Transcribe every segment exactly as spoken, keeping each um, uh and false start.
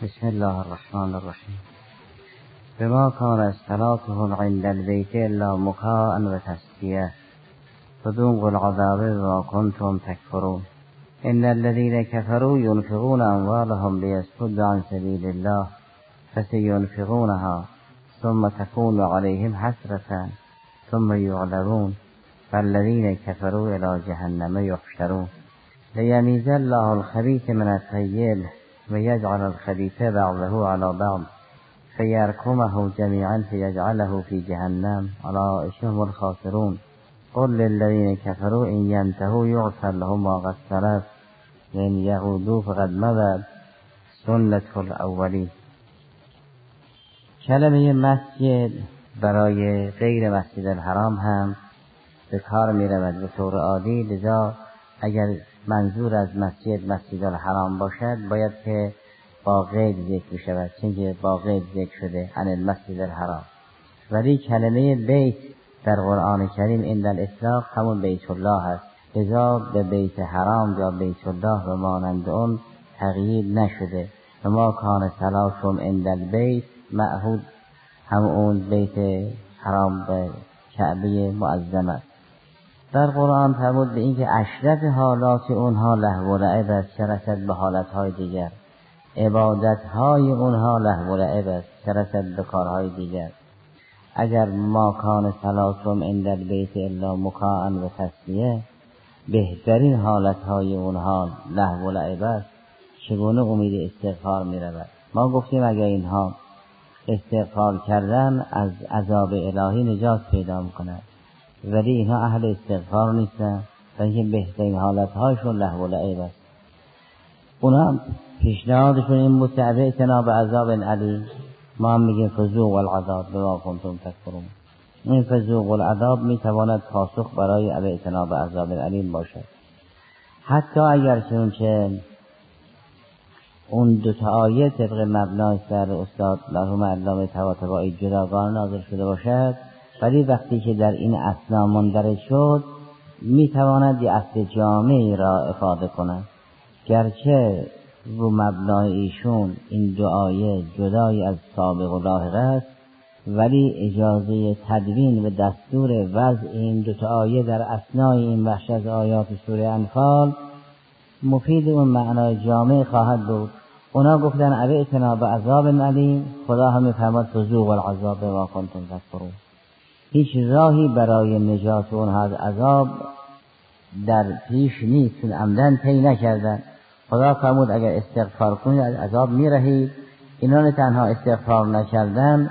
بسم الله الرحمن الرحیم. بما کان صلاتهم عند البیت الا مکاء و تسدیه فذوقوا العذاب بما کنتم تکفرون. ان الذين كفروا ينفقون اموالهم ليصدوا عن سبيل الله فسينفقونها ثم تكون عليهم حسرة ثم يغلبون فالذين كفروا الى جهنم يحشرون. ليميز الله الخبيث من الطيب ويجعل الخبيث بعضه على بعض فيركمه جميعا فيجعله في جهنم أولئك هم الخاسرون. قل للذين كفروا إن ينتهوا يغفر لهم ما قد سلف وإن يعودوا فقد مضت سنة الأولين. کلمه مسجد برای غیر مسجد الحرام هم به کار می رود به طور عادی، لذا اگر منظور از مسجد مسجد الحرام باشد باید که با قید ذکر شود، چون که با قید ذکر شده عن المسجد الحرام. ولی کلمه بیت در قرآن کریم عند الاطلاق همون بیت الله است، لذا به بیت حرام یا بیت الله و مانند اون تغییر نشده. و ما کان صلاتهم عند البیت معهود همون بیت حرام به کعبه معظم است. در قرآن فرمود به این که اشرف حالات اونها لهو و لعب است چه رسد به حالتهای دیگر، عبادتهای اونها لهو و لعب است چه رسد به کارهای دیگر. اگر ما کان صلاتهم عند البیت الا مکاء و تسدیه، بهترین حالتهای اونها لهو و لعب است، چگونه امید استغفار می رود؟ ما گفتیم اگر اینها استغفار کردن از عذاب الهی نجات پیدا میکنند، ولی اینها اهل استغفار نیستن و اینکه بهترین حالتهایشون لهو و لعب است. اونا پیشنهادشون این بود که اعتنا به عذاب علی، ما هم میگیم فذوقوا العذاب بما کنتم تکفرون. این فذوقوا العذاب میتواند پاسخ برای اعتنا به عذاب علی باشد. حتی اگر چنانچه اون دو تا آیه طبق مبنای سر استاد مرحوم علامه طباطبایی جداگانه نازل شده باشد، ولی وقتی که در این اثنا مندرج شد میتواند یه اصل جامعی را افاده کند. گرچه رو مبنای ایشون این دو آیه جدای از سابق و لاحق است، ولی اجازه تدوین و دستور وضع این دو تا آیه در اثنای این بخش از آیات سوره انفال مفید اون معنای جامع خواهد بود. اونا گفتن ابعتنا به عذاب علیم، خدا هم میفرماد فذوقوا العذاب بما کنتم تکفرون. هیچ راهی برای نجات اونها از عذاب در پیش نیست، چون عمدن پی نکردن. خدا فرمود اگر استغفار کنید از عذاب میرهید. اینا نه تنها استغفار نکردن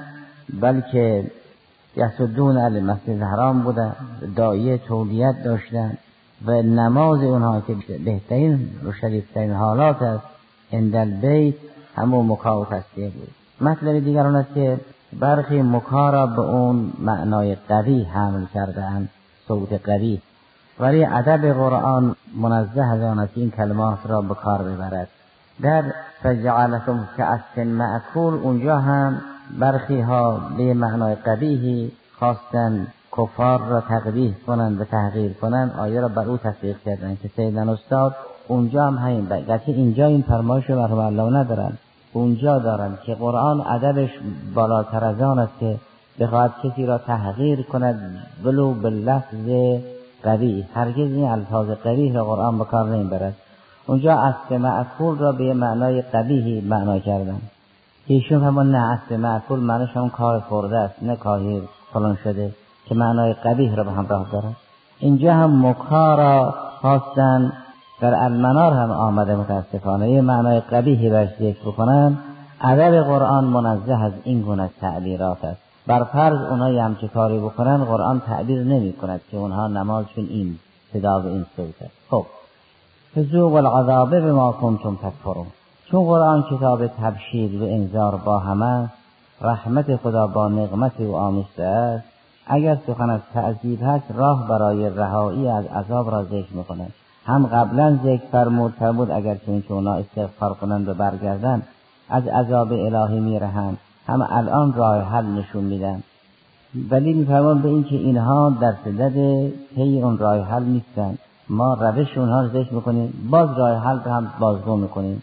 بلکه یصدون عن المسجد الحرام بودن، داعیه تولیت داشتن و نماز اونها که بهترین و شریفترین حالات است عند البیت همون مکاء و تسدیه بود. مطلب دیگر اون است که برخی مکاء را به اون معنای قوی حمل کردن، صوت قوی، ولی ادب قرآن منزه از آن است این کلمات را به کار ببرد. در فجعلکم کعصف مأکول اونجا هم برخی ها به معنای قبیحی خواستن کفار را تقبیح کنند و تحقیر کنند، آیه را بر او تطبیق کردند که سیدن استاد اونجا هم همین بگرچه اینجا این فرمایش رو مرحوم الله ندارن، اونجا دارن که قرآن ادبش بالاتر از آن است که بخواهد کسی را تحقیر کند ولو باللفظ قبیح. هرگز این الفاظ قبیح را قرآن به کار نمیبرد. اونجا اصل مأکول را به معنای قبیحی معنا کردن. ایشون هم نه اصل مأکول معنیش هم کار خورده است، نه کاری فلان شده که معنای قبیح را به همراه دارد. اینجا هم مکاء را خواستن، در المنار هم آمده متاسفانه یه معنای قبیحی برش ذکر بکنن. ادب قرآن منزه از این گونه تعبیرات است. بر فرض اونها یه همچه کاری بکنن قرآن تعبیر نمی کند که اونها نمازشون این صدا و این صوت است. خب فذوقوا العذاب بما کنتم تکفرون. چون قرآن کتاب تبشیر و انذار با همه، رحمت خدا با نقمت او آمیخته است. اگر سخن از تعذیب هست راه برای رهایی از عذاب را ذکر می‌کند. هم قبلا ذکر فرمود فرمود اگر چون اونا استغفار کنند و برگردند از عذاب الهی میرهند، هم الان راه حل نشون میدن. ولی میفرمان به این که اینها در صدد پی اون راه حل نیستن، ما روش اونها رو ذکر میکنیم، باز راه حل رو هم بازگو میکنیم.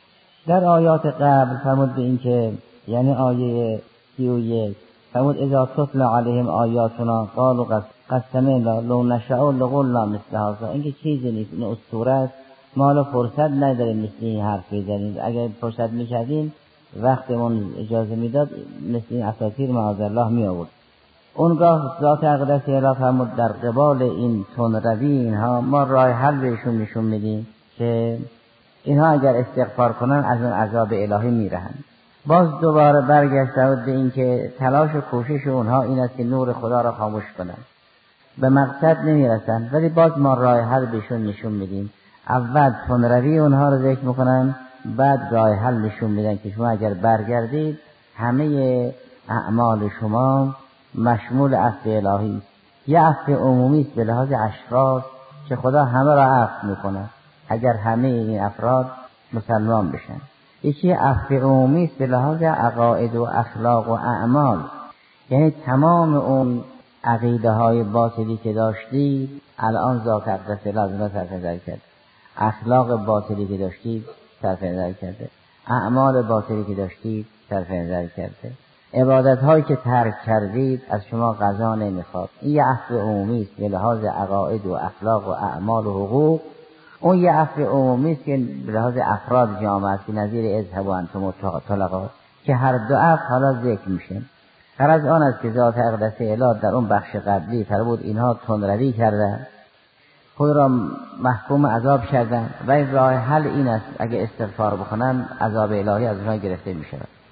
در آیات قبل فرمود به این که یعنی آیه سی و یک فرمود اذا تتلی علیهم آیاتنا قالوا قد سمعنا لو نشاء لقلنا مثل هذا. این که چیزی نیست، این اسطوره است، ما حالا فرصت نداریم مثل این حرف بزنیم، اگر فرصت می‌کردیم وقتمون اجازه میداد مثل این اساطیر معاذالله می آورد. اونگاه ذات اقدس الهی فرمود در قبال این تندروی اینها ما راه حل بهشون نشون میدیم که اینها اگر استغفار کنن از اون عذاب الهی میرهن. باز دوباره برگشت به این که تلاش و کوشش اونها این است که نور خدا را خاموش کنن، به مقصد نمیرسن، ولی باز ما راه حل بهشون نشون میدیم. اول تندروی اونها رو ذکر میکنن، بعد راه حل نشون میدن که شما اگر برگردید همه اعمال شما مشمول عفو الهی است. یه عفو عمومی است به لحاظ اشخاص که خدا همه را عفو میکنه اگر همه این افراد مسلمان بشن. یکی عفو عمومی است به لحاظ عقاید و اخلاق و اعمال، یعنی تمام اون عقیده های باطلی که داشتی الان ذات اقدس لازمه صرف نظر کرد، اخلاق باطلی که داشتی صرف نظر کرده، اعمال باطلی که داشتی صرف نظر کرده، عبادت هایی که ترک کردید از شما قضا نمیخواد. این یه عفو عمومی است به لحاظ عقاید و اخلاق و اعمال و حقوق. اون یه عفو عمومی است که به لحاظ افراد جامعه است که نظیر اذهبوا انتم طلقاء، که هر دو عفو حالا ذکر میشه. هر از آن است که ذات اقدس الهی در اون بخش قبلی فرمود اینها تندروی کردن، خود را محکوم عذاب کردن و این راه حل این است اگه استغفار بکنن عذاب الهی از اونها گرفته میشه.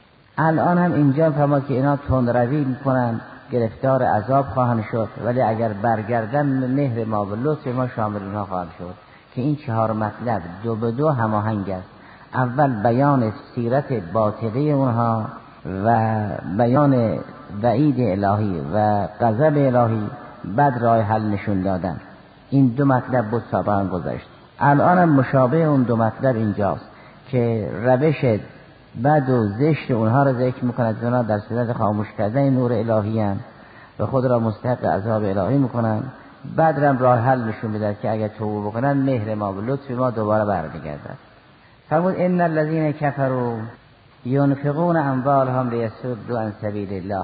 الان هم اینجا فرمود که اینها تندروی میکنن گرفتار عذاب خواهند شد، ولی اگر برگردن مهر ما و لطف ما شامل اینها خواهد شد. که این چهار مطلب دو به دو هماهنگ است. اول بیان سیرت باطله اونها و بیان وعید الهی و غضب الهی، بعد راه حل نشون دادن. این دو مطلب بود سابقا گذشت. الان هم مشابه اون دو مطلب اینجاست که روش بد و زشت اونها را ذکر میکند، اونها در صورت خاموش کردن نور الهی هستند و خود را مستحق عذاب الهی میکنند. بعد هم راه حل نشون میدهد که اگر توبه بکنن مهر ما و لطف ما دوباره برمیگردد. فرمود ان الذين كفروا ينفقون اموالهم ليصدوا عن سبيل الله.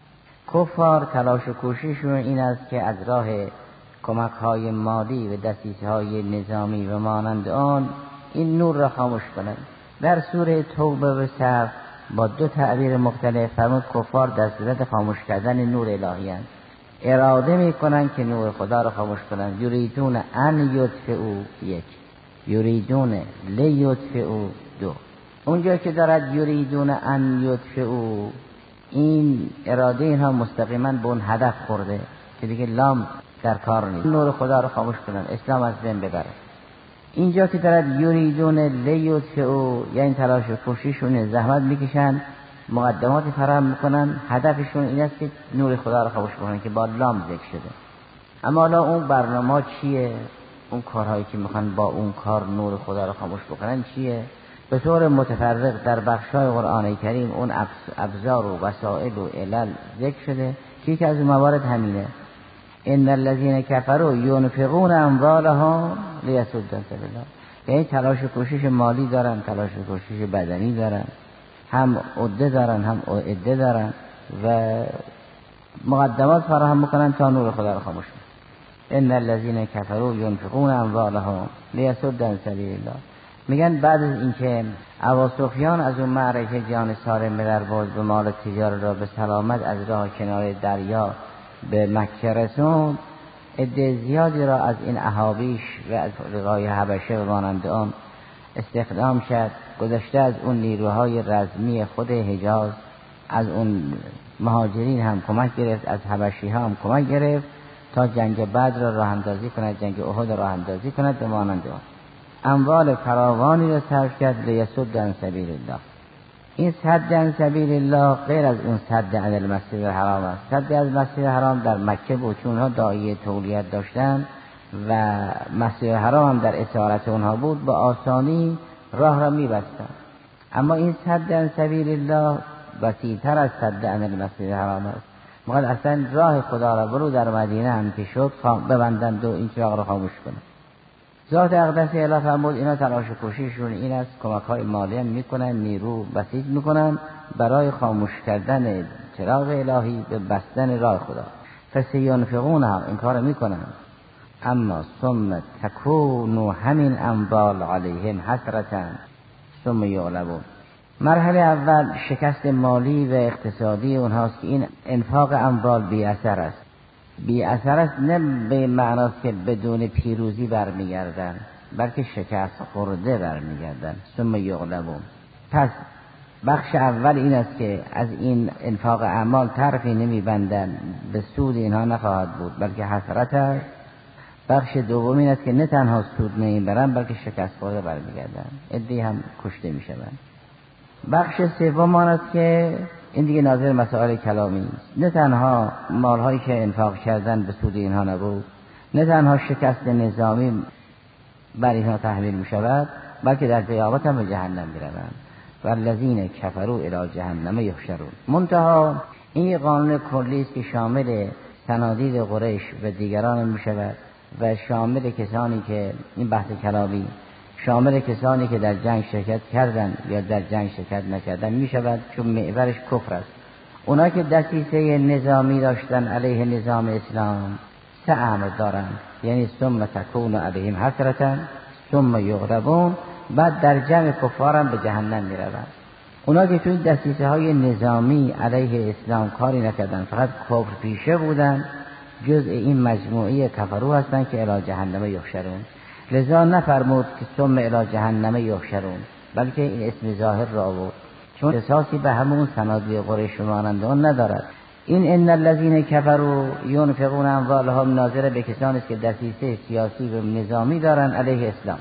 کفار تلاش و کوشششون این است که از راه کمک های مالی و دستیس های نظامی و مانند آن این نور را خاموش کنند. در سوره توبه و صف با دو تعبیر مختلف فرمود کفار در صورت خاموش کردن نور الهی هستند، اراده میکنن که نور خدا را خاموش کنن. یریدون ان یطفئوا یک، یریدون لیطفئوا دو. اونجا که دارد یریدون ان یطفئوا، این اراده اینها مستقیما به اون هدف خورده که دیگه لام در کار نیست، نور خدا را خاموش کنن، اسلام از بین ببره. اینجا که دارد یریدون لیطفئوا، یعنی تلاش و کوشششون زحمت میکشن، مقدمات فراهم میکنن، هدفشون این است که نور خدا را خاموش کنن که با لام ذکر شده. اما حالا اون برنامه چیه؟ اون کارهایی که میخوان با اون کار نور خدا را خاموش بکنن چیه؟ به طور متفرق در بخشای قرآن کریم اون ابزار و وسائل و علل ذکر شده که یکی از موارد همینه. ان الذين كفروا ينفقون اموالهم ليصدوا عن سبيل الله، یعنی تلاش و کوشش مالی دارن، تلاش و کوشش بدنی دارن، هم عده دارن هم عده دارن و مقدمات فراهم میکنن تا نور خدا را خاموش کنن. ان الذين كفروا ينفقون اموالهم ليصدوا عن سبيل الله. میگن بعد از اینکه ابو سفیان از اون معرکه جان سالم به در برد و مال تجارت را به سلامت از راه کنار دریا به مکه رسوند، عده زیادی را از این احابیش و از رقای حبشه و مانند آن استخدام شد. گذشته از اون نیروهای رزمی خود حجاز، از اون مهاجرین هم کمک گرفت، از حبشی ها هم کمک گرفت تا جنگ بدر را راه اندازی کند، جنگ احد را راه اندازی کند به مانند آن. اموال فراوانی را صرف کرد لیصد عن سبیل الله. این صد عن سبیل الله غیر از اون صد عن المسجد الحرام است. صد از مسجد الحرام در مکه بود چون ها داعیه تولیت داشتن و مسجد الحرام هم در اسارت اونها بود، با آسانی راه را می‌بستند. اما این صد عن سبیل الله وسیع‌تر از صد عن المسجد الحرام است. مقدر اصلا راه خدا را برو در مدینه هم که شد ببندند و این چراغ را خاموش کنند. ذات اقدس الهی فرمود اینا تلاش و کوشششون این است کمک های مالی هم میکنن، نیرو بسیج میکنن برای خاموش کردن چراغ الهی به بستن راه خدا. فسینفقون هم این کار میکنن، اما ثم تکون همین اموال علیهم حسرتا ثم یغلبون. مرحله اول شکست مالی و اقتصادی اونهاست که این انفاق اموال بی اثر است. بی اثر است نه به معناست که بدون پیروزی برمیگردن، بلکه شکست خورده برمیگردن. ثم یغلبون. پس بخش اول این است که از این انفاق اعمال طرفی نمیبندن، به سود اینها نخواهد بود بلکه حسرت است. بخش دوم این است که نه تنها سود نمیبرن بلکه شکست خورده برمیگردن، عده‌ای هم کشته میشوند. بخش سوم آن است که این دیگه ناظر مسائل کلامی است. نه تنها مالهایی که انفاق کردن به سود اینها نبود، نه تنها شکست نظامی بر اینها تحمیل می شود، بلکه در قیامت هم به جهنم می روند. والذین کفروا الی جهنم یحشرون. منتها این قانون کلی است که شامل صنادید قریش و دیگران می شود و شامل کسانی که این بحث کلامی شامل کسانی که در جنگ شرکت کردند یا در جنگ شرکت نکردند می شود، چون محورش کفر است. اونا که دسیسه نظامی داشتن علیه نظام اسلام سه امر دارند، یعنی ثم تکون علیهم حسرتا ثم یغلبون، بعد در جمع کفارم به جهنم می روند. اونا که توی دسیسه های نظامی علیه اسلام کاری نکردند، فقط کفر پیشه بودند، جزء این مجموعه کفرو هستند که الی جهنم یحشرون. لذا نفرمود که ثم الی جهنم یحشرون، بلکه این اسم ظاهر را آورد، چون اساسی به همون صنادید قریش مانند آن ندارد. این ان الذین کفروا ينفقون اموالهم ناظر به کسانی است که دسیسه سیاسی و نظامی دارند علیه اسلام.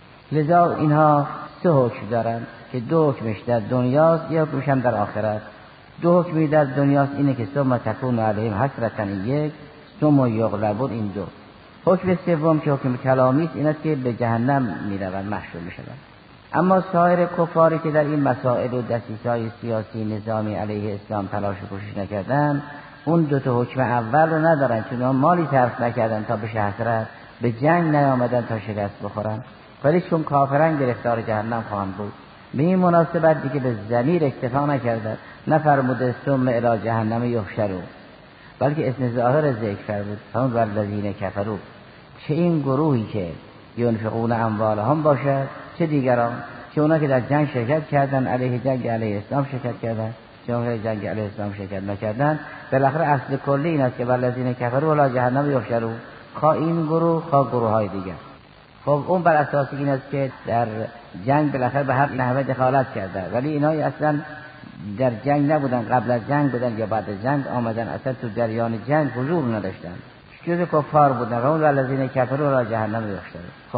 لذا اینها سه حکم دارند که دو حکمش در دنیاست، یک حکمش هم در آخرت. دو حکمی در دنیاست اینه که ثم تکون علیهم حسرتا یک، ثم یغلبون این دو. حکم سوم که حکم کلامی است این است که به جهنم میروند، محشور میشوند. اما سایر کفاری که در این مسائل و دسیسه‌های سیاسی نظامی علیه اسلام تلاش و کوشش نکردن، اون دو تا حکم اول رو ندارن، چون اون مالی صرف نکردن تا به حسرت، به جنگ نیامدن تا شکست بخورن، ولی چون کافرن گرفتار جهنم خواهند بود. به این مناسبت دیگه به ضمیر اکتفا نکردن، نفرموده ثم الی جهنم یحشرون، بلکه اسم ظاهر ذکر فرمود، همون والذین کفروا. چه این گروهی که ينفقون اموالهم باشد، چه دیگران، چه اونا که در جنگ شرکت کردن علیه جنگ علیه اسلام شرکت کردن، چه اونا که جنگ علیه اسلام شرکت نکردن. بالاخره اصل کلی این است که والذین کفروا الی جهنم یحشرون، خواه این گروه خواه گروه های دیگر. خب اون بر اساس این است که در جنگ بالاخره به هر نحوه دخالت کرده، ولی اینا اصلا در جنگ نبودن، قبل از جنگ بودن یا بعد از جنگ آمدن، اصلا تو جریان جنگ حضور نداشتن، جز کفار بودن. و اون والذین کفروا الی جهنم یحشرون. خب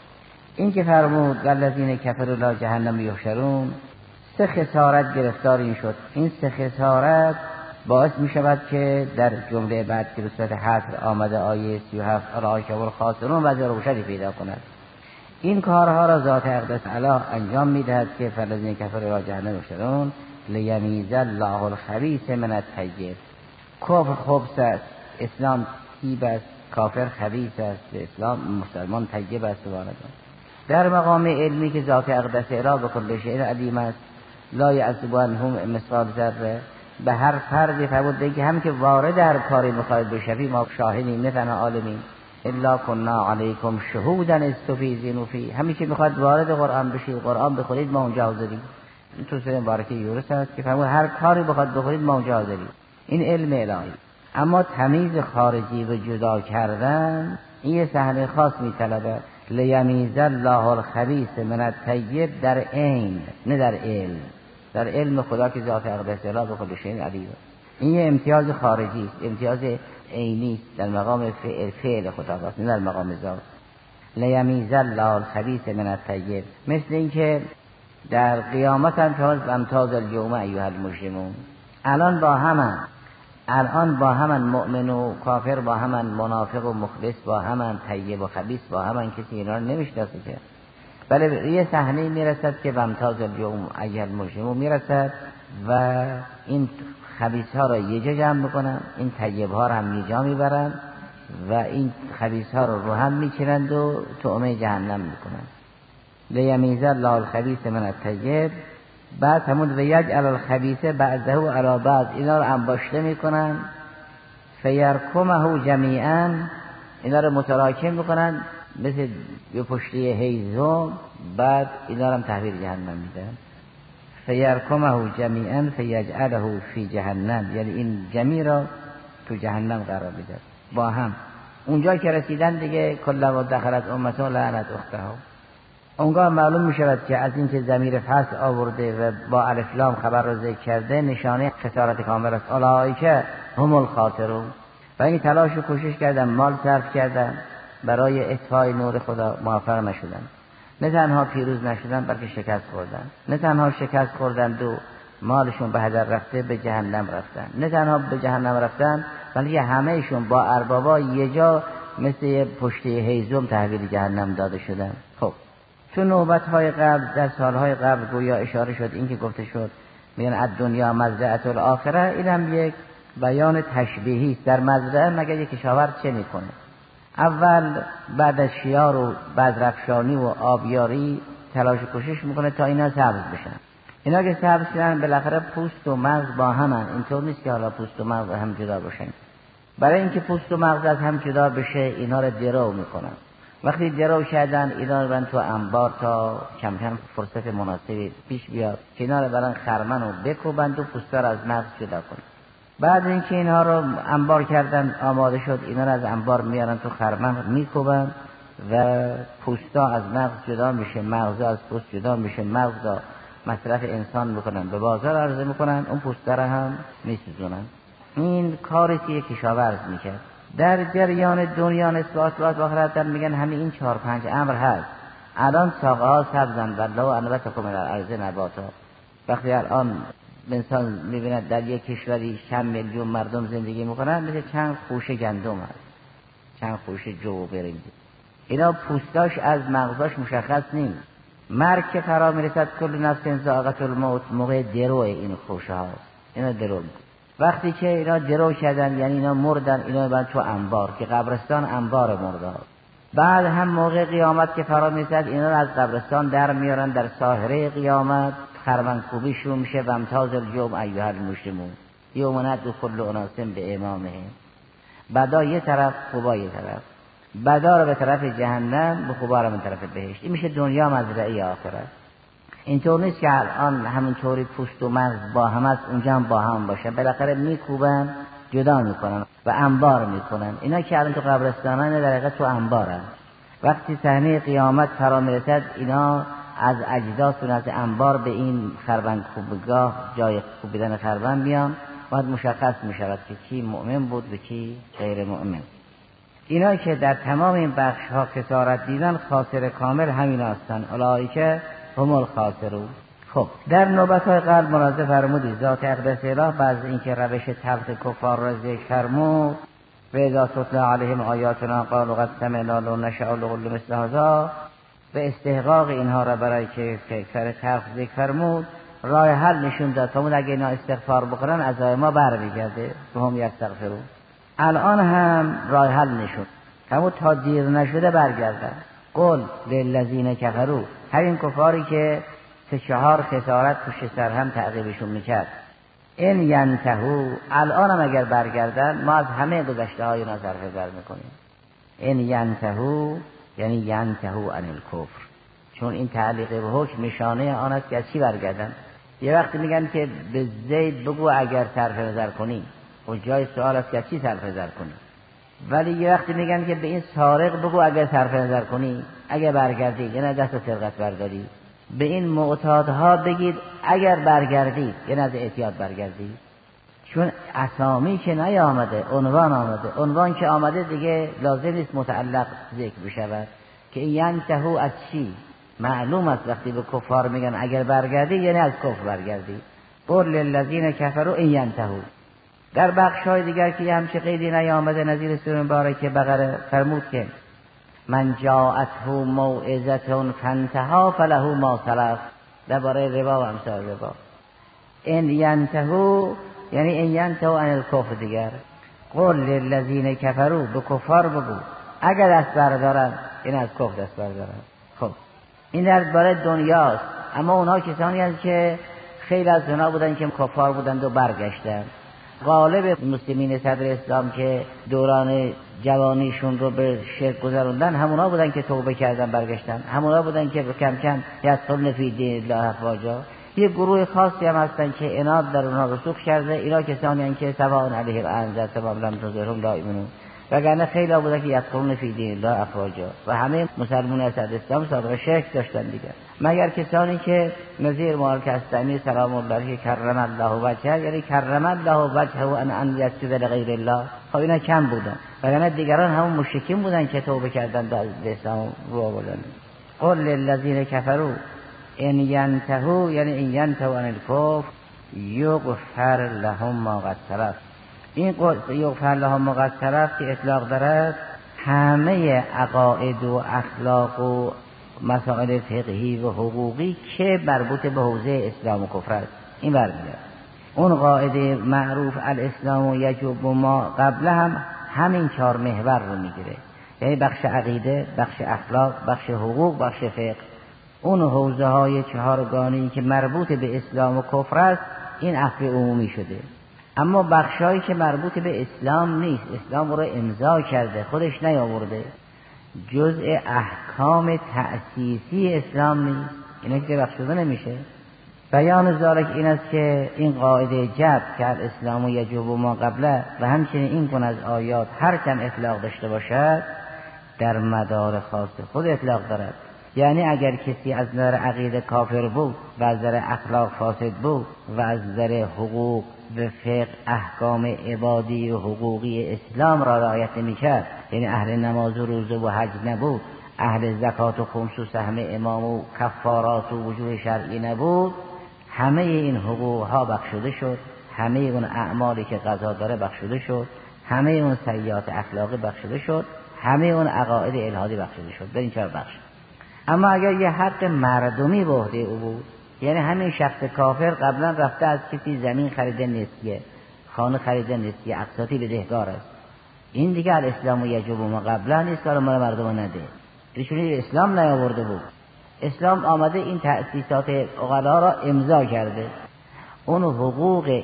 این که فرمود والذین کفروا الی جهنم یحشرون، سه خسارت گرفتار این شد. این سه خسارت باعث می شود که در جمله بعد که صورت حشر آمده آیه سی و هفت اولئک هم الخاسرون وضع روشنی پیدا کند. این کارها را ذات اقدس الله انجام می دهد که والذین کفروا الی جهنم یحشرون لیمیز الله الخبیث من الطیب. کفر خبث است، اسلام طیب است، کافر خبیث است، اسلام مسلمان طیب است. در مقام علمی که ذات اقدس اله به کل شیء علیم است، لا یعزب عنهم مثقال ذره، به هر فردی فرمود بگی هم که وارد هر کاری میخواید بشوی ما شاهدیم، نه تنها عالمین. الا کنا علیکم شهودا اذ تفیضون فیه، همین که میخواد وارد قرآن بشید قرآن بخونید ما اونجا حاضریم. این تو سوره مبارکه یونس است که فرمود هر کاری بخواد بخونید ما اونجا حاضریم. این علم الهی. اما تمیز خارجی و جدا کردن این یه صحنه خاص میطلبه. لیمیز الله الخبیث من الطیب در عین، نه در علم. در علم خدا که ذات اقدس اله به کل شیء علیم. این یه امتیاز خارجی است، امتیاز عینی در مقام فعل فعل خدا است، نه در مقام ذات. لیمیز الله الخبیث من الطیب، مثل اینکه در قیامت هم تاز امتاز اليوم ایها المجرمون، الان با همن الان با همن مؤمن و کافر با همن، منافق و مخلص با همن، طیب و خبیث با همن، کسی اینا رو نمیشناسه که. بله یه صحنه میرسد که امتاز اليوم ایها المجرمون میرسد و این خبیث ها را یه جا جمع میکنن، این طیب ها را هم یه جا میبرن، و این خبیث ها رو رو هم میچینند و طعمه جهنم میکنند. لیمیز الله الخبیث من الطیب. بعد همون و یجعل الخبیث بعضه علی بعض، اینا رو انباشته میکنن. فیرکمه جمیعا، اینا رو متراکم میکنن مثل یه پشتی هیزم، بعد اینا رو هم تحویل جهنم میدن. فیرکمه جمیعا فیجعله فی جهنم، یعنی این جمیع را تو جهنم قرار میده با هم. اونجا که رسیدن دیگه کلا دخلت امتون لعنت اختها، اونجا معلوم میشود که از این که ضمیر فصل آورده و با الف لام خبر را ذکر کرده نشانه خسارت کامل است. اولئک هم الخاسرون. و این تلاش و کوشش کردن، مال صرف کردن برای اطفای نور خدا، موفق نشدن. نه تنها پیروز نشدن بلکه شکست خوردن. نه تنها شکست خوردن و مالشون به هدر رفته، به جهنم رفتن. نه تنها به جهنم رفتن بلکه همهشون با اربابا یه جا مثل پشتی هیزم تحویل جهنم داده شدن. خب تو نوبت‌های قبل، در سالهای قبل گویا اشاره شد، این که گفته شد میگن الدنیا مزرعة الاخره، این هم یک بیان تشبیهی است. در مزرعه مگر یک کشاورز چه میکنه؟ اول بعد از شیار و بذرافشانی و آبیاری تلاش و کوشش میکنه تا اینا سبز بشن. اینا که سبز شدن بالاخره پوست و مغز با همن، اینطور نیست که حالا پوست و مغز هم جدا بشن. برای اینکه پوست و مغز از هم جدا بشه اینا رو درو میکنن. وقتی درو شدن اینا رو برن تو انبار تا کم کم فرصت مناسبی پیش بیاد که اینا رو برن خرمن و بکوبند و پوستا رو از مغز جدا کنن. بعد اینکه اینها رو انبار کردن آماده شد، اینا رو از انبار میارن تو خرمن میکوبن و پوستا از مغز جدا میشه، مغز از پوست جدا میشه، مغز را مصرف انسان میکنن، به بازار عرضه میکنن، اون پوستا رو هم میسوزونن. این کاری که یک کشاورز میکرد. در جریان دنیا نسبت به آخرت میگن همین این چهار پنج امر هست. الان ساقه ها سبزن والله و انبتکم من الارض نباتا. وقتی الان انسان میبیند در یک کشوری چند میلیون مردم زندگی میکنن، مثل چند خوشه گندم هست، چند خوشه جو و برنج. اینا پوستاش از مغزاش مشخص نیست. مرگ که فرا میرسد کل نفس ذائقة الموت، موقع درو این خوشه هاست، اینا درو. وقتی که اینا درو شدن یعنی اینا مردن، اینا بعد تو انبار که قبرستان انبار مرده هاست. بعد هم موقع قیامت که فرا میرسد اینا رو از قبرستان در میارن، در ساحره قیامت خرمن کوبی شروع میشه و امتاز الجوم ایها المجرمون یوم ندعو کل اناس به امامهم. بعدا یه طرف، خوبا یه طرف، بعدا رو به طرف جهنم، به خوبا رو به طرف بهشت. این میشه دنیا مزرعه آخرت. اینطور نیست که الان همونطوری پوست و مغز با هم است اونجا هم با هم باشه، بالاخره میکوبن جدا میکنن و انبار میکنن. اینا که الان تو قبرستانان در حقیقت تو انبارن. وقتی صحنه قیامت فرا میرسد اینا از اجدادشون از انبار به این خربن کوبگاه، جای کوبیدن خربن میان، بعد مشخص میشود که کی مؤمن بود و کی غیر مؤمن. اینا که در تمام این بخش ها خسارت دیدن، خاسر کامل همین هستند. اولئک هم الخاسرون. خب در نوبت های قبل مناظر فرمودی ذات اقدس اله بعد اینکه روش تلخ کفار را ذکر فرمود و اذا تتلی علیهم آیاتنا قالوا قد سمعنا لو نشاء لقلنا مثل هذا، به استحقاق اینها را برای که کفر تلخ ذکر فرمود راه حل نشون داد. فرمود اگه اینا استغفار بکنن عذاب ما برمیگرده و هم یستغفرون. الان هم راه حل نشون فرمود تا دیر نشده برگردن. قل للذین کفروا، همین کفاری که سه چهار خسارت پشت سر هم تعقیبشون میکرد، این ینتهو، الان هم اگر برگردن ما از همه گذشته های اینا صرف نظر میکنیم. این ینتهو یعنی ینتهو عن الکفر، چون این تعلیق به حکم نشانه آن است که از چی برگردن. یه وقتی میگن که به زید بگو اگر صرف نظر کنی، و جای سوال است که از چی صرف نظر کنی. ولی یه وقتی میگن که به این سارق بگو اگر صرف نظر کنی، اگر برگردی یعنی دست سرقت برداری. به این معتادها بگید اگر برگردید یعنی از اعتیاد برگردید. چون اسامی که نیامده، عنوان آمده. عنوان که آمده دیگه لازم نیست متعلق ذکر بشود که ینتهو از چی. معلوم است وقتی به کفار میگن اگر برگردی یعنی از کفر برگردی. قل للذین کفروا ان ینتهو. در بخش‌های دیگر که همچه قیدی نیامده نظیر سوره مبارکه بقره فرمود که من جاءته موعظة فانتهى فله ما سلف، درباره ربا و امثال ربا. این ینتهو یعنی این ینتهو عن الکفر دیگر. قل للذین کفروا، به کفار بگو اگر دست بردارن این از کفر دست بردارن. خب این درباره دنیاست، اما اونها کسانی هستند که خیلی از اونها بودن که کفار بودند و برگشتن. غالب مسلمین صدر اسلام که دوران جوانیشون رو به شرک گذروندن همونا بودن که توبه کردن برگشتن، همونا بودن که کم کم یدخلون فی دین الله افواجا. یه گروه خاصی هم هستن که عناد در اونها رسوخ کرده، اینا کسانی هستند که سواء علیهم انذرتهم ام لم تنذرهم لا یؤمنون. وگرنه خیلی بودن که یدخلون فی دین الله افواجا و همه مسلمانان صدر اسلام سابقه شرک داشتن دیگه، مگر کسانی که نظیر مال کستمی سلام الله کرم الله وجهه، یعنی کرم الله وجهه ان ان یسجد لغیر الله. خب اینا کم بودن، وگرنه دیگران همون مشرکین بودن که توبه کردن به اسلام رو آوردن. قل للذین کفروا ان ینتهوا، یعنی ان ینتهوا عن الکفر یغفر لهم ما قد سلف. این قول یغفر لهم ما قد سلف که اطلاق دارد همه عقاید و اخلاق و مسائل فقهی و حقوقی که مربوط به حوزه اسلام و کفر است این برمیاد. اون قاعده معروف الاسلام یجب ما قبل هم همین چهار محور رو میگیره، یعنی بخش عقیده، بخش اخلاق، بخش حقوق، بخش فقه. اون حوزه های چهارگانه‌ای که مربوط به اسلام و کفر است این عفو عمومی شده. اما بخشایی که مربوط به اسلام نیست، اسلام رو امضا کرده خودش نیاورده، جزء احکام تأسیسی اسلام نیست، اینا که بخش شده نمیشه. بیان ذالک این است که این قاعده جب که الاسلام یجب ما قبله و همچنین این کن از آیات هر چند اطلاق داشته باشد در مدار خاص خود اطلاق دارد. یعنی اگر کسی از نظر عقیده کافر بود و از نظر اخلاق فاسد بود و از نظر حقوق و فقه احکام عبادی و حقوقی اسلام را رعایت نمی‌کرد، یعنی اهل نماز و روزه و حج نبود، اهل زکات و خمس و سهم امام و کفارات و وجوه شرعی نبود، همه این حقوق ها بخشوده شد، همه اون اعمالی که قضا داره بخشوده شد، همه اون سیئات اخلاقی بخشوده شد، همه اون عقاید الهادی بخشوده شد. به این چهار بخش. اما اگر یه حق مردمی به عهده او بود، یعنی همین شخص کافر قبلا رفته از کسی زمین خریده نسیه، خانه خریده نسیه، اقساطی بدهکار است، این دیگه الاسلام و یجب ما قبلا نیست کار مال مردم نده، ایشون اسلام نیاورده بود. اسلام آمده این تأسیسات عقلا را امضا کرده، اون حقوق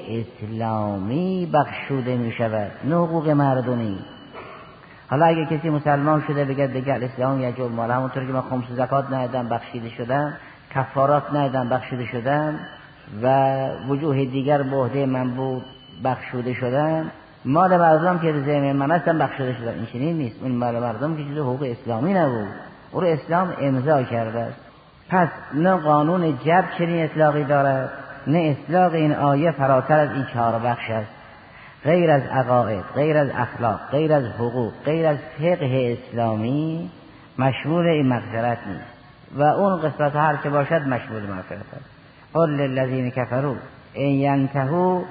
اسلامی بخشوده می شود، نه حقوق مردمی. حالا اگه کسی مسلمان شده بگه دیگه الاسلام یجب ما، همونطور که من خمس و زکات ندادم بخشیده شدم، کفارات ندادم بخشیده شدم و وجوه دیگر به عهده من بود بخشوده شدم، مال مردم که رضای من هستم بخشیده شدم. این چنین نیست، اون مال مردم که چیز حقوق اسلامی نبود، او رو اسلام امضا کرده است. پس نه قانون جبر چنین اطلاقی دارد، نه اطلاق این آیه فراتر از این چهار بخش است. غیر از عقاید، غیر از اخلاق، غیر از حقوق، غیر از فقه اسلامی مشمول این مغفرت نیست و اون قسمت هر که باشد مشمول مغفرت است. قل للذین کفروا ان ینتهوا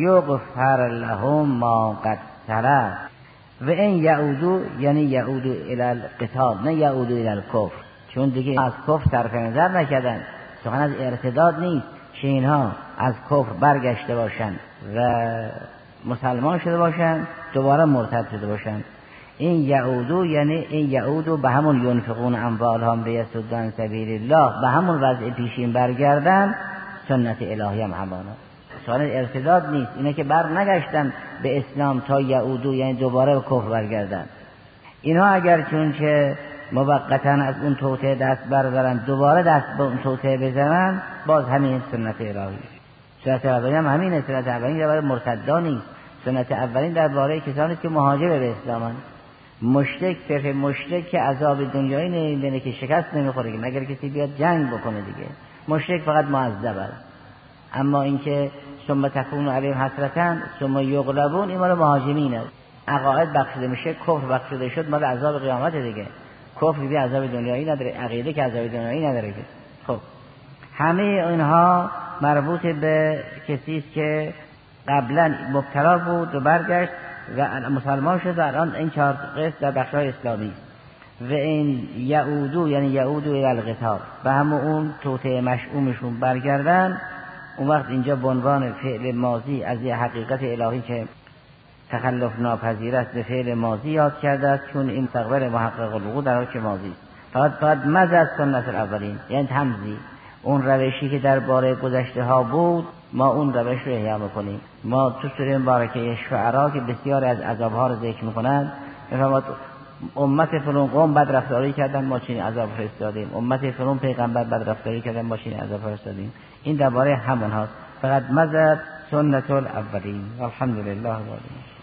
یغفر لهم ما قد سلف و ان یعودوا، یعنی یعودوا الی القتال نه یعودوا الی الکفر، چون دیگه از کفر طرف نظر نکردن، سخن از ارتداد نیست که اینها از کفر برگشته باشند و مسلمان شده باشند دوباره مرتد شده باشند. این یعودو یعنی این یعودو به همون ینفقون اموالهم لیصدوا عن سبیل الله، به همون وضع پیشین برگردن، سنت الهی هم همانه، سنت ارتداد نیست. اینه که بر نگشتن به اسلام تا یعودو یعنی دوباره به کفر برگردن. اینها اگر چون که موقتا از اون توطئه دست بردارن دوباره دست به اون توطئه بزنن، باز همین سنت الهی. سنت اولین هم همینه، سنت اولین درباره مرتدان نیست، سنت اولین درباره کسانی که مهاجر به اسلامن. مشرک طرف مشرک که عذاب دنیایی نمیبینه، که شکست نمیخوره، که مگر کسی بیاد جنگ بکنه دیگه. مشرک فقط معذب است. اما اینکه ثم تکون علیهم حسرتن ثم یغلبون، این مال مهاجرین است. عقاید بخشیده میشه، کفر بخشیده شد، مال عذاب قیامت دیگه. کفر بی عذاب دنیایی نداره، عقیده که عذاب دنیایی نداره. خب همه اینها مربوط به کسی است که قبلا مبتلا بود و برگشت و مسلمان شد و الان این چهار قسم در بخش‌های اسلامی و این یعودو یعنی یعودو الی القتال و هم اون توطئه مشؤومشون برگردن. اون وقت اینجا به عنوان فعل ماضی از یه حقیقت الهی که تخلف ناپذیر است به فعل ماضی یاد کرده است، چون این مستقبل محقق الوقوع در حال که ماضی است. فقط فقط مز از سنت الاولین، یعنی تمزی، اون روشی که درباره گذشته ها بود ما اون روش رو احیا میکنیم. ما تو سوره مبارکه شعرا که بسیار از عذابها رو ذکر میکنند میفرماد امت فلان قوم بد رفتاری کردن ما چنین عذاب فرستادیم، امت فلان پیغمبر بد رفتاری کردن ما چنین عذاب فرستادیم. این درباره همون هاست. فقط مز سنت الاولین. الحمدلله.